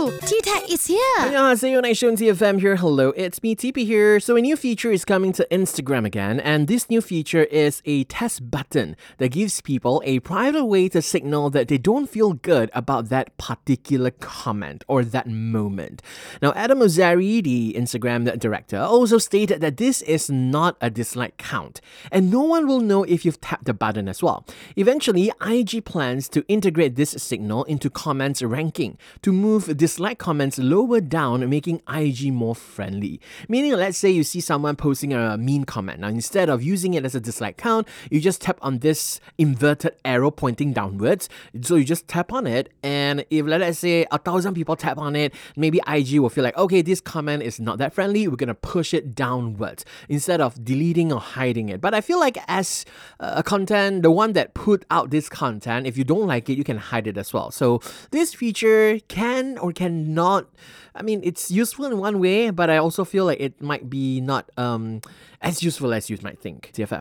T-Tech is here. Annyeonghaseyo, Naishon TFM here. Hello, it's me, TP here. So a new feature is coming to Instagram again, and this new feature is a test button that gives people a private way to signal that they don't feel good about that particular comment or that moment. Now, Adam Ozari, the Instagram director, also stated that this is not a dislike count, and no one will know if you've tapped the button as well. Eventually, IG plans to integrate this signal into comments ranking to move dislike comments lower down, making IG more friendly. Meaning, let's say you see someone posting a mean comment. Now, instead of using it as a dislike count, you just tap on this inverted arrow pointing downwards. So you just tap on it, and if let's say 1,000 people tap on it, maybe IG will feel like, okay, this comment is not that friendly, we're gonna push it downwards instead of deleting or hiding it. But I feel like as a content, the one that put out this content, if you don't like it, you can hide it as well. So this feature can or cannot, I mean, it's useful in one way, but I also feel like it might be not as useful as you might think. TFM.